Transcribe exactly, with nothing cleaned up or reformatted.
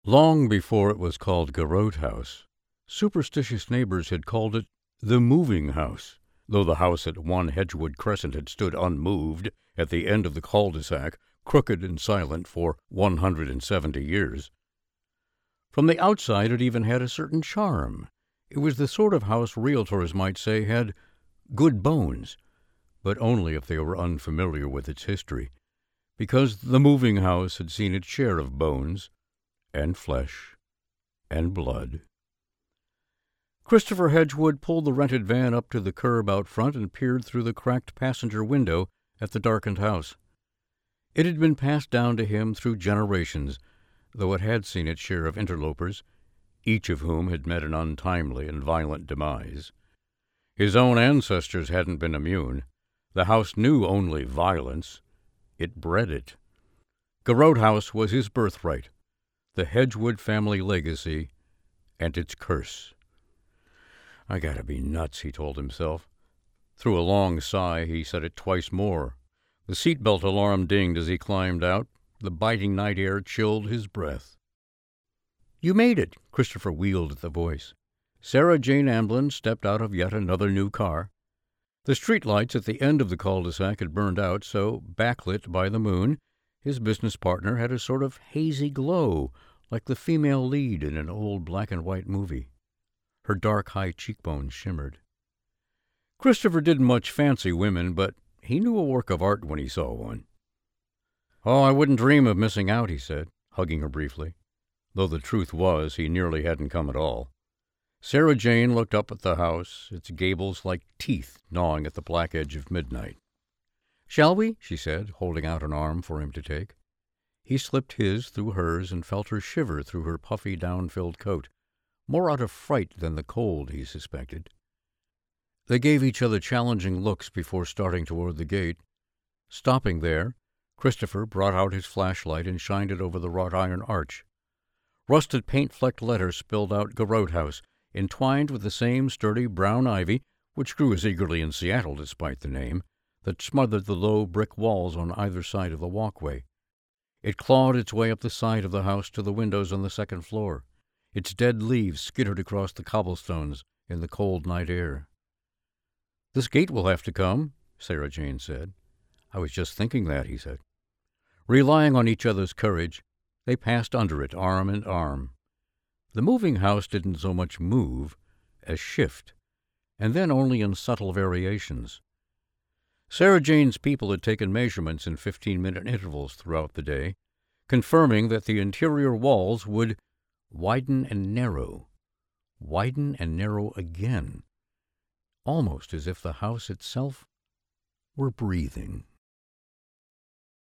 Long before it was called Garrote House, superstitious neighbors had called it the Moving House, though the house at one Hedgewood Crescent had stood unmoved at the end of the cul-de-sac, crooked and silent for one hundred and seventy years. From the outside it even had a certain charm. It was the sort of house realtors might say had good bones, but only if they were unfamiliar with its history, because the Moving House had seen its share of bones and flesh and blood. Christopher Hedgewood pulled the rented van up to the curb out front and peered through the cracked passenger window at the darkened house. It had been passed down to him through generations, though it had seen its share of interlopers, each of whom had met an untimely and violent demise. His own ancestors hadn't been immune. The house knew only violence. It bred it. Garrote House was his birthright, the Hedgewood family legacy, and its curse. I gotta be nuts, he told himself. Through a long sigh, he said it twice more. The seatbelt alarm dinged as he climbed out. The biting night air chilled his breath. You made it, Christopher wheeled at the voice. Sarah Jane Amblin stepped out of yet another new car. The street lights at the end of the cul-de-sac had burned out, so, backlit by the moon, his business partner had a sort of hazy glow, like the female lead in an old black-and-white movie. Her dark, high cheekbones shimmered. Christopher didn't much fancy women, but he knew a work of art when he saw one. Oh, I wouldn't dream of missing out, he said, hugging her briefly, though the truth was he nearly hadn't come at all. Sarah Jane looked up at the house, its gables like teeth gnawing at the black edge of midnight. Shall we? She said, holding out an arm for him to take. He slipped his through hers and felt her shiver through her puffy, down-filled coat, more out of fright than the cold, he suspected. They gave each other challenging looks before starting toward the gate. Stopping there, Christopher brought out his flashlight and shined it over the wrought-iron arch. Rusted paint-flecked letters spelled out Garrote House, entwined with the same sturdy brown ivy, which grew as eagerly in Seattle despite the name, that smothered the low brick walls on either side of the walkway. It clawed its way up the side of the house to the windows on the second floor. Its dead leaves skittered across the cobblestones in the cold night air. This gate will have to come, Sarah Jane said. I was just thinking that, he said. Relying on each other's courage, they passed under it, arm in arm. The Moving House didn't so much move as shift, and then only in subtle variations. Sarah Jane's people had taken measurements in fifteen-minute intervals throughout the day, confirming that the interior walls would widen and narrow, widen and narrow again, almost as if the house itself were breathing.